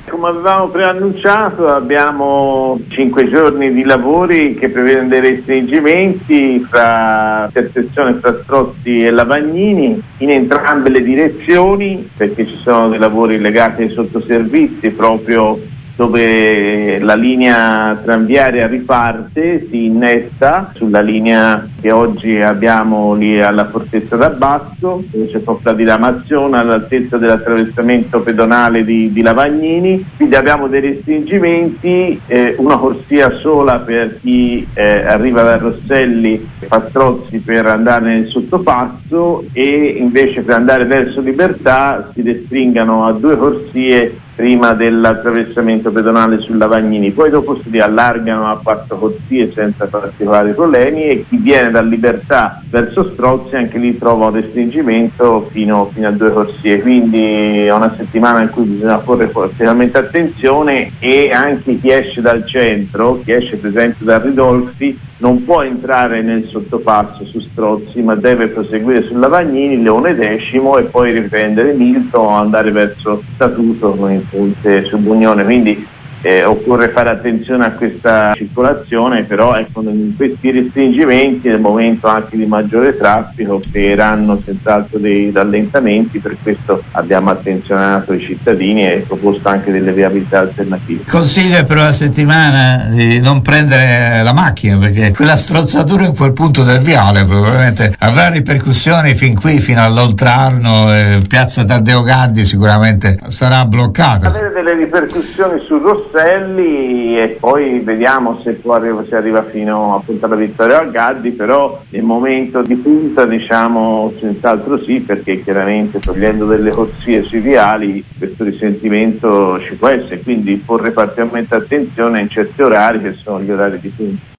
Come avevamo preannunciato, abbiamo 5 giorni di lavori che prevedono dei restringimenti fra intersezione fra Strozzi e Lavagnini in entrambe le direzioni, perché ci sono dei lavori legati ai sottoservizi proprio dove la linea tranviaria riparte, si innesta sulla linea che oggi abbiamo lì alla Fortezza d'Abbasso, dove c'è proprio la diramazione all'altezza dell'attraversamento pedonale di Lavagnini. Quindi abbiamo dei restringimenti, una corsia sola per chi arriva da Rosselli fa Strozzi per andare nel sottopasso, e invece per andare verso Libertà si restringano a 2 corsie prima dell'attraversamento pedonale su Lavagnini, poi dopo si allargano a 4 corsie senza particolari problemi, e chi viene da Libertà verso Strozzi anche lì trova un restringimento fino a 2 corsie. Quindi è una settimana in cui bisogna porre particolarmente attenzione, e anche chi esce dal centro, chi esce per esempio da Ridolfi, non può entrare nel sottopasso su Strozzi, ma deve proseguire su Lavagnini, Leone X, e poi riprendere Milton o andare verso Statuto con il ponte su Bugnone. Quindi occorre fare attenzione a questa circolazione, però ecco, in questi restringimenti nel momento anche di maggiore traffico creeranno senz'altro dei rallentamenti. Per questo abbiamo attenzionato i cittadini e proposto anche delle viabilità alternative. Consiglio per la settimana di non prendere la macchina, perché quella strozzatura in quel punto del viale probabilmente avrà ripercussioni fin qui, fino all'Oltrarno, piazza Taddeo Gaddi sicuramente sarà bloccata. Avere delle ripercussioni su Rosselli, e poi vediamo se arriva fino appunto alla Vittoria al Gaddi, però nel momento di punta diciamo senz'altro sì, perché chiaramente togliendo delle corsie sui viali questo risentimento ci può essere, quindi porre particolarmente attenzione in certi orari che sono gli orari di punta.